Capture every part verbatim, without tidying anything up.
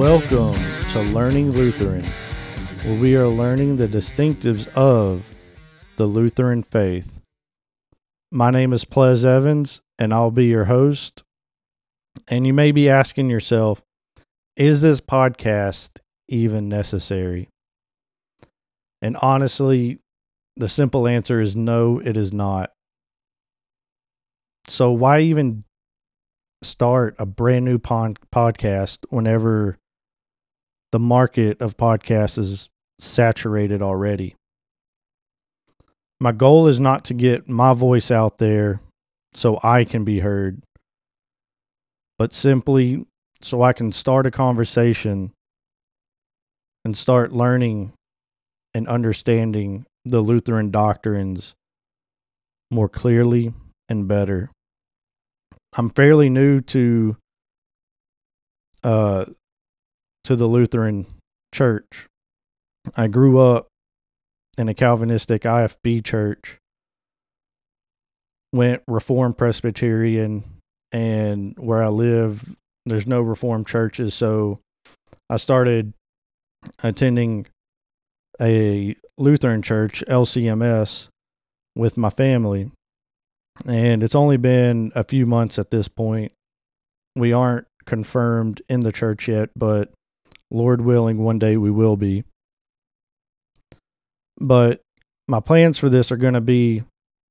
Welcome to Learning Lutheran, where we are learning the distinctives of the Lutheran faith. My name is Ples Evans, and I'll be your host. And you may be asking yourself, is this podcast even necessary? And honestly, the simple answer is no, it is not. So why even start a brand new pon- podcast whenever the market of podcasts is saturated already? My goal is not to get my voice out there so I can be heard, but simply so I can start a conversation and start learning and understanding the Lutheran doctrines more clearly and better. I'm fairly new to uh to the Lutheran church. I grew up in a Calvinistic I F B church, went Reformed Presbyterian, and where I live, there's no Reformed churches, so I started attending a Lutheran church, L C M S, with my family. And it's only been a few months at this point. We aren't confirmed in the church yet, but Lord willing, one day we will be. But my plans for this are going to be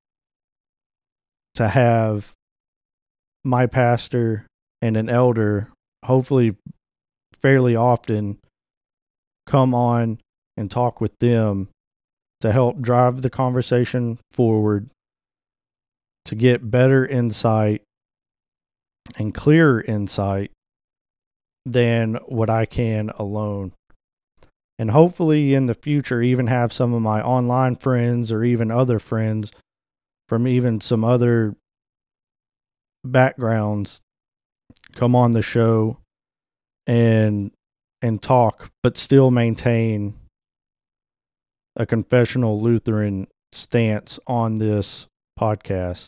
to have my pastor and an elder, hopefully fairly often, come on and talk with them to help drive the conversation forward, to get better insight and clearer insight than what I can alone. And hopefully in the future, even have some of my online friends or even other friends from even some other backgrounds come on the show and and talk, but still maintain a confessional Lutheran stance on this podcast.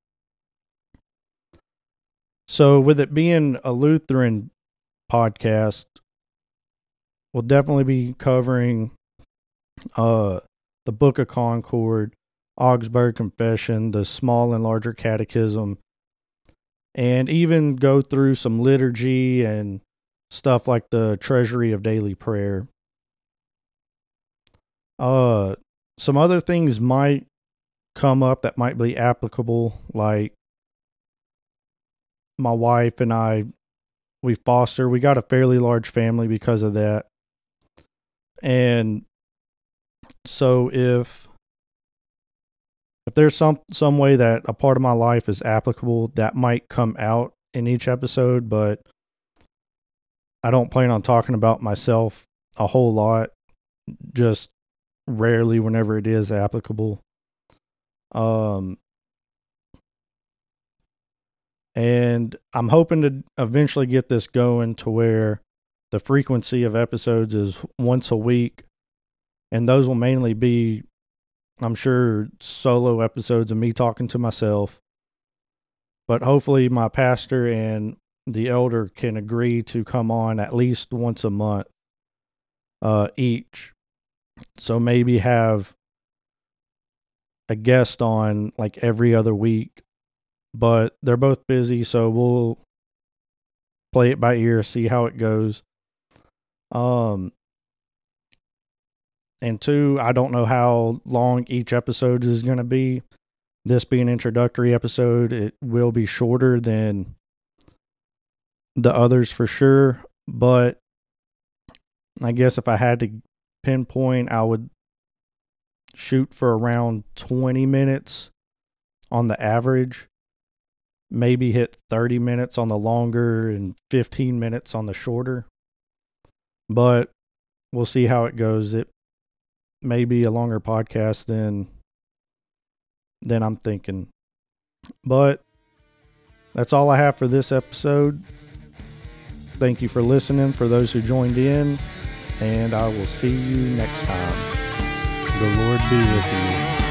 So with it being a Lutheran podcast, we'll definitely be covering uh, the Book of Concord, Augsburg Confession, the Small and Larger Catechism, and even go through some liturgy and stuff like the Treasury of Daily Prayer. Uh, some other things might come up that might be applicable, like my wife and I, we foster, we got a fairly large family because of that. And so if if there's some some way that a part of my life is applicable, that might come out in each episode, but I don't plan on talking about myself a whole lot, just rarely whenever it is applicable. Um, and I'm hoping to eventually get this going to where the frequency of episodes is once a week, and those will mainly be, I'm sure, solo episodes of me talking to myself. But hopefully my pastor and the elder can agree to come on at least once a month uh, each. So maybe have a guest on like every other week, but they're both busy, so we'll play it by ear, see how it goes. Um, and two, I don't know how long each episode is going to be. This being an introductory episode, it will be shorter than the others for sure, but I guess if I had to pinpoint, I would shoot for around twenty minutes on the average, maybe hit thirty minutes on the longer and fifteen minutes on the shorter, but we'll see how it goes. It may be a longer podcast than than I'm thinking, but that's all I have for this episode. Thank you for listening, for those who joined in, and I will see you next time. The Lord be with you.